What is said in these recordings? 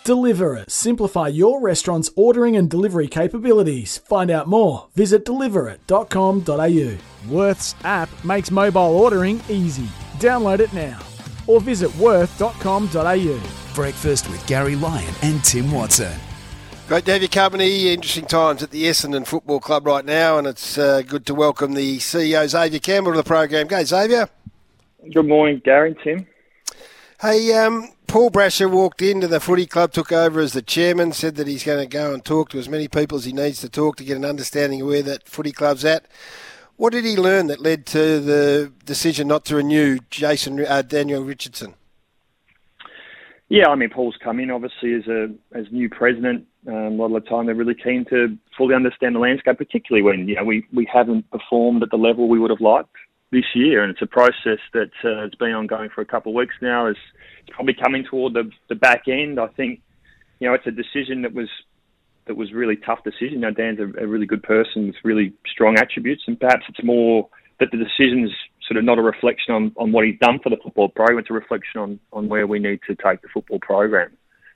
Deliver It. Simplify your restaurant's ordering and delivery capabilities. Find out more. Visit deliverit.com.au. Worth's app makes mobile ordering easy. Download it now or visit worth.com.au. Breakfast with Gary Lyon and Tim Watson. Great to have your company. Interesting times at the Essendon Football Club right now, and it's good to welcome the CEO, Xavier Campbell, to the program. Go, Xavier. Good morning, Gary and Tim. Hey, Paul Brasher walked into the footy club, took over as the chairman, said that he's going to go and talk to as many people as he needs to talk to get an understanding of where that footy club's at. What did he learn that led to the decision not to renew Daniel Richardson? Yeah, I mean, Paul's come in obviously as new president. A lot of the time they're really keen to fully understand the landscape, particularly when we haven't performed at the level we would have liked this year, and it's a process that it's been ongoing for a couple of weeks now. It's probably coming toward the back end. I think it's a decision that was really tough decision. Dan's a really good person with really strong attributes, and perhaps it's more that the decision's sort of not a reflection on what he's done for the football program. It's a reflection on where we need to take the football program.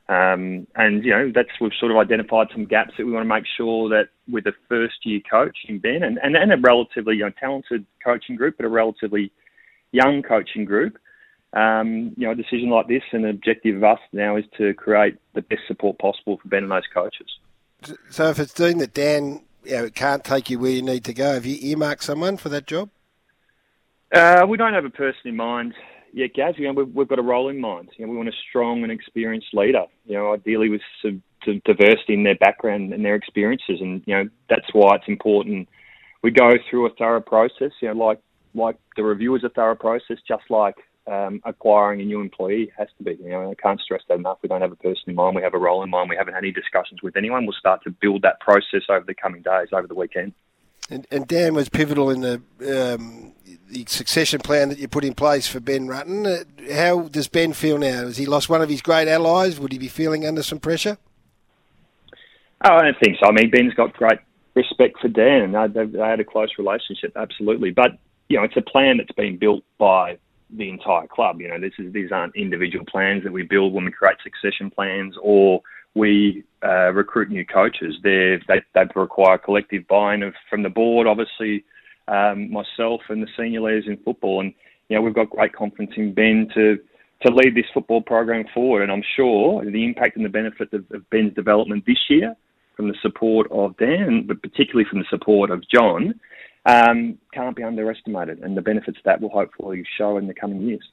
We've sort of identified some gaps that we want to make sure that with a first-year coach in Ben and a relatively talented coaching group, but a relatively young coaching group, a decision like this, and the objective of us now is to create the best support possible for Ben and those coaches. So if it's doing that Dan can't take you where you need to go, have you earmarked someone for that job? We don't have a person in mind yet, Gaz. We've got a role in mind. We want a strong and experienced leader, ideally with some diversity in their background and their experiences. And, that's why it's important we go through a thorough process, like the review is a thorough process, just like acquiring a new employee has to be. I can't stress that enough. We don't have a person in mind. We have a role in mind. We haven't had any discussions with anyone. We'll start to build that process over the coming days, over the weekend. And Dan was pivotal in the succession plan that you put in place for Ben Rutten. How does Ben feel now? Has he lost one of his great allies? Would he be feeling under some pressure? Oh, I don't think so. I mean, Ben's got great respect for Dan. They had a close relationship, absolutely. But, it's a plan that's been built by the entire club. These aren't individual plans that we build when we create succession plans or we recruit new coaches. They require collective buy-in from the board, obviously, myself and the senior leaders in football. And, we've got great confidence in Ben to lead this football program forward. And I'm sure the impact and the benefit of Ben's development this year from the support of Dan, but particularly from the support of John, can't be underestimated. And the benefits of that will hopefully show in the coming years.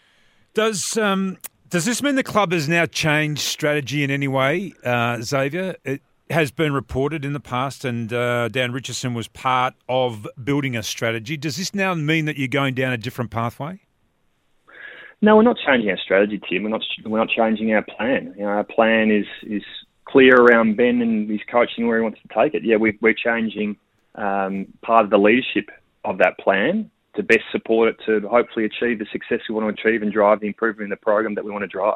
Does this mean the club has now changed strategy in any way, Xavier? It has been reported in the past, and Dan Richardson was part of building a strategy. Does this now mean that you're going down a different pathway? No, we're not changing our strategy, Tim. We're not changing our plan. Our plan is clear around Ben and his coaching where he wants to take it. Yeah, we're changing part of the leadership of that plan to best support it to hopefully achieve the success we want to achieve and drive the improvement in the program that we want to drive.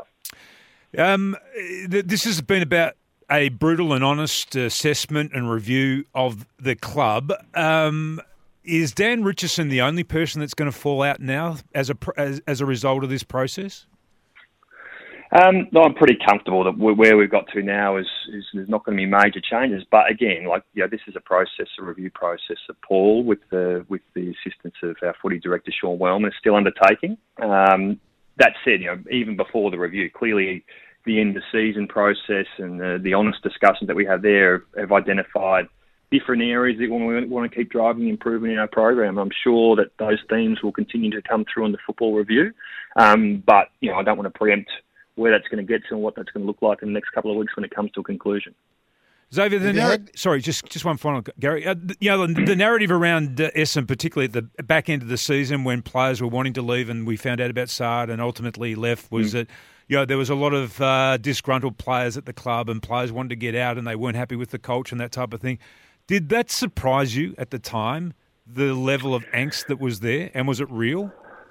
This has been about a brutal and honest assessment and review of the club. Is Dan Richardson the only person that's going to fall out now as a result of this process? No, I'm pretty comfortable that where we've got to now is there's not going to be major changes. But again, this is a review process that Paul, with the assistance of our footy director Sean Wellman, is still undertaking. That said, even before the review, clearly the end of season process and the honest discussions that we have there have identified different areas that we want to keep driving improvement in our program. I'm sure that those themes will continue to come through in the football review. But I don't want to preempt where that's going to get to and what that's going to look like in the next couple of weeks when it comes to a conclusion. Xavier, just one final, Gary. The narrative around Essendon, particularly at the back end of the season when players were wanting to leave and we found out about Saad and ultimately left, was that there was a lot of disgruntled players at the club and players wanted to get out and they weren't happy with the culture and that type of thing. Did that surprise you at the time, the level of angst that was there, and was it real?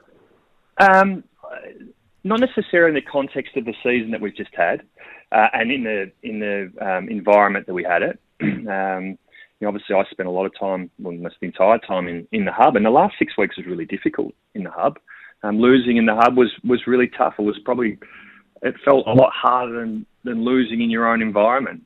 Not necessarily in the context of the season that we've just had, and in the environment that we had it. Obviously, I spent a lot of time, almost the entire time, in the hub, and the last 6 weeks was really difficult in the hub. Losing in the hub was really tough. It felt a lot harder than losing in your own environment.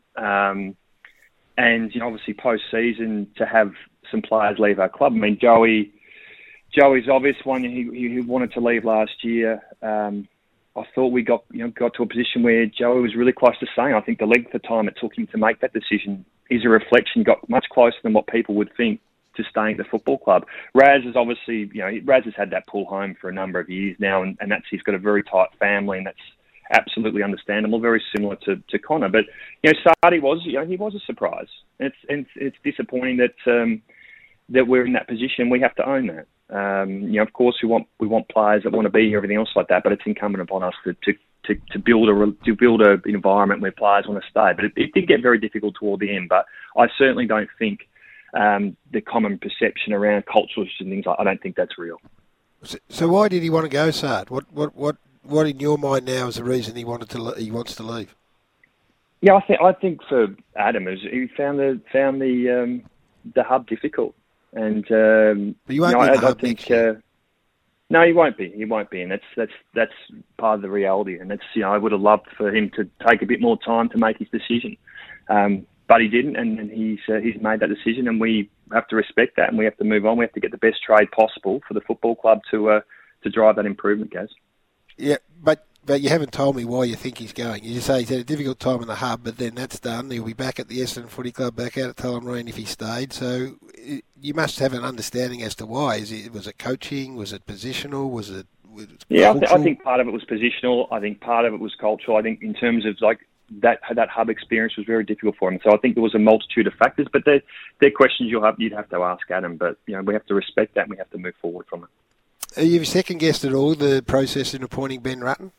And obviously post-season to have some players leave our club. I mean, Joey's obvious one. He wanted to leave last year. I thought we got to a position where Joey was really close to saying. I think the length of time it took him to make that decision is a reflection. Got much closer than what people would think to staying at the football club. Raz is obviously, Raz has had that pull home for a number of years now, and he's got a very tight family, and that's absolutely understandable. Very similar to Connor, but Sardi was, he was a surprise. It's disappointing that we're in that position. We have to own that. Of course, we want players that want to be here, everything else like that. But it's incumbent upon us to build an environment where players want to stay. But it did get very difficult toward the end. But I certainly don't think the common perception around cultural issues and things I don't think that's real. So why did he want to go, Sard? What in your mind now is the reason he wants to leave? Yeah, I think for Adam is he found the hub difficult. And but you won't be in the hub next year. No, he won't be. He won't be, and that's part of the reality. And I would have loved for him to take a bit more time to make his decision, but he didn't, and he's made that decision, and we have to respect that, and we have to move on. We have to get the best trade possible for the football club to drive that improvement, Gaz. Yeah, but you haven't told me why you think he's going. You just say he's had a difficult time in the hub, but then that's done. He'll be back at the Essendon Footy Club, back out at Tullamarine if he stayed. So you must have an understanding as to why. Was it coaching? Was it positional? Was it I think part of it was positional. I think part of it was cultural. I think in terms of that hub experience was very difficult for him. So I think there was a multitude of factors, but they're questions you'd have to ask Adam. But we have to respect that and we have to move forward from it. Have you second-guessed at all the process in appointing Ben Rutten?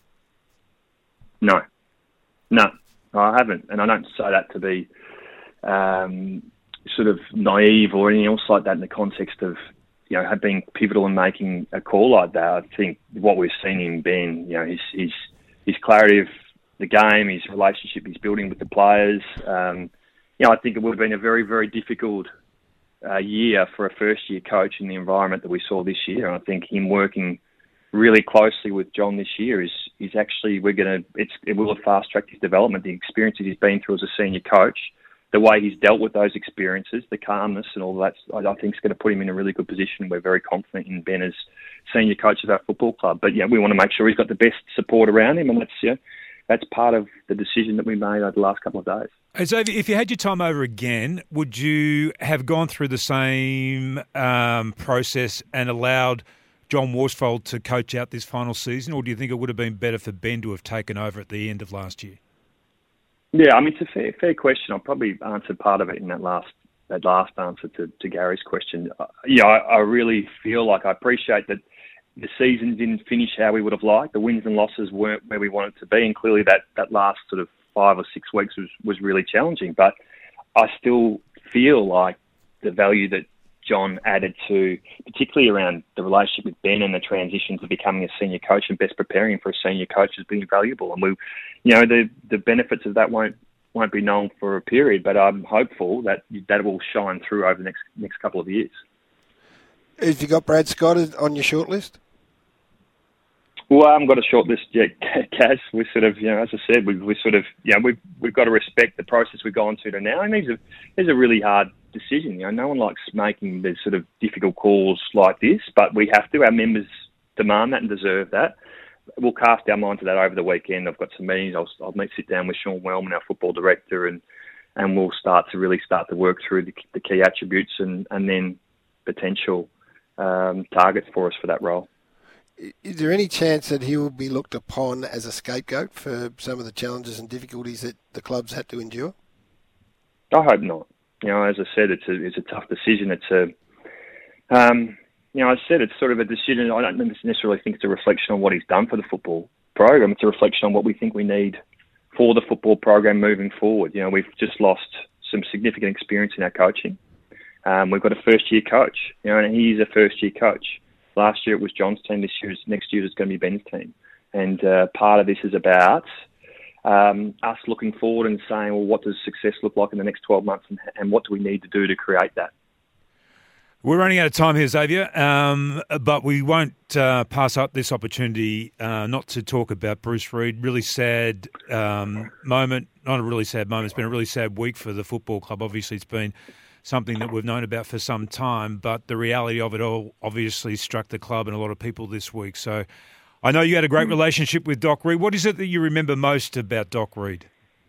No, I haven't, and I don't say that to be sort of naive or anything else like that in the context of have been pivotal in making a call like that. I think what we've seen in Ben, his clarity of the game, his relationship he's building with the players. I think it would have been a very, very difficult year for a first-year coach in the environment that we saw this year. And I think him working really closely with John this year is actually it will have fast-tracked his development. The experiences he's been through as a senior coach, the way he's dealt with those experiences, the calmness and all that, I think is going to put him in a really good position. We're very confident in Ben as senior coach of our football club. But we want to make sure he's got the best support around him, and that's part of the decision that we made over the last couple of days. So if you had your time over again, would you have gone through the same process and allowed John Worsfold to coach out this final season, or do you think it would have been better for Ben to have taken over at the end of last year? Yeah, it's a fair question. I'll probably answer part of it in that last answer to Gary's question. I really feel like I appreciate that the season didn't finish how we would have liked. The wins and losses weren't where we wanted to be, and clearly that last sort of 5 or 6 weeks was really challenging. But I still feel like the value that John added to, particularly around the relationship with Ben and the transition to becoming a senior coach and best preparing him for a senior coach, has been valuable. And the benefits of that won't be known for a period, but I'm hopeful that will shine through over the next couple of years. Have you got Brad Scott on your shortlist? Well, I haven't got a short list yet, Kaz. We sort of, as I said, we've got to respect the process we've gone to now. And these are really hard decision. No one likes making the sort of difficult calls like this, but we have to. Our members demand that and deserve that. We'll cast our mind to that over the weekend. I've got some meetings. I'll sit down with Sean Wellman, our football director, and we'll start to work through the key attributes and then potential targets for us for that role. Is there any chance that he will be looked upon as a scapegoat for some of the challenges and difficulties that the club's had to endure? I hope not. As I said, it's a tough decision. I said it's sort of a decision. I don't necessarily think it's a reflection on what he's done for the football program. It's a reflection on what we think we need for the football program moving forward. We've just lost some significant experience in our coaching. We've got a first-year coach, and he's a first-year coach. Last year it was John's team. Next year it's going to be Ben's team. And part of this is about us looking forward and saying, well, what does success look like in the next 12 months and what do we need to do to create that? We're running out of time here, Xavier, but we won't pass up this opportunity not to talk about Bruce Reid. Really sad moment. Not a really sad moment. It's been a really sad week for the football club. Obviously, it's been something that we've known about for some time, but the reality of it all obviously struck the club and a lot of people this week. So I know you had a great relationship with Doc Reid. What is it that you remember most about Doc Reid?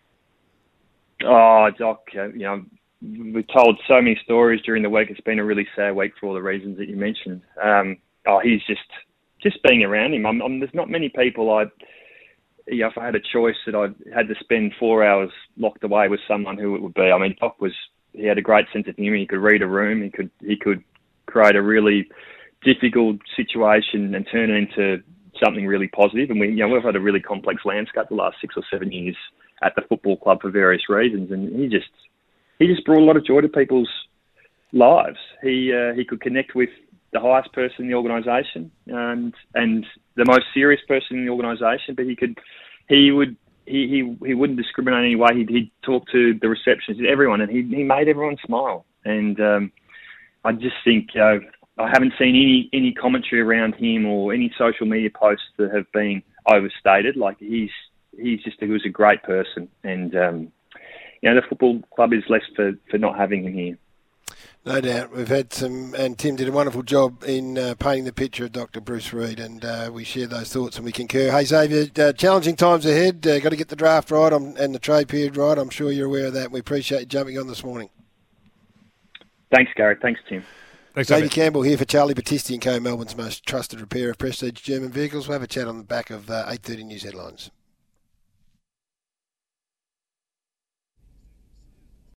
Oh, Doc, we've told so many stories during the week. It's been a really sad week for all the reasons that you mentioned. He's just being around him. There's not many people if I had a choice that I had to spend 4 hours locked away with someone, who it would be. I mean, Doc he had a great sense of humour. He could read a room. He could create a really difficult situation and turn it into something really positive. And we've had a really complex landscape the last 6 or 7 years at the football club for various reasons, and he just brought a lot of joy to people's lives. He could connect with the highest person in the organisation and the most serious person in the organisation, but he wouldn't discriminate in any way. He'd talk to the receptionist, everyone, and he made everyone smile. And I just think I haven't seen any commentary around him or any social media posts that have been overstated. Like he was a great person, and the football club is blessed for not having him here. No doubt. We've had and Tim did a wonderful job in painting the picture of Dr. Bruce Reid, and we share those thoughts and we concur. Hey, Xavier, challenging times ahead. Got to get the draft right and the trade period right. I'm sure you're aware of that. We appreciate you jumping on this morning. Thanks, Gary. Thanks, Tim. Thanks, Xavier Campbell here for Charlie Battisti & Co, Melbourne's most trusted repairer of prestige German vehicles. We'll have a chat on the back of 8:30 News Headlines.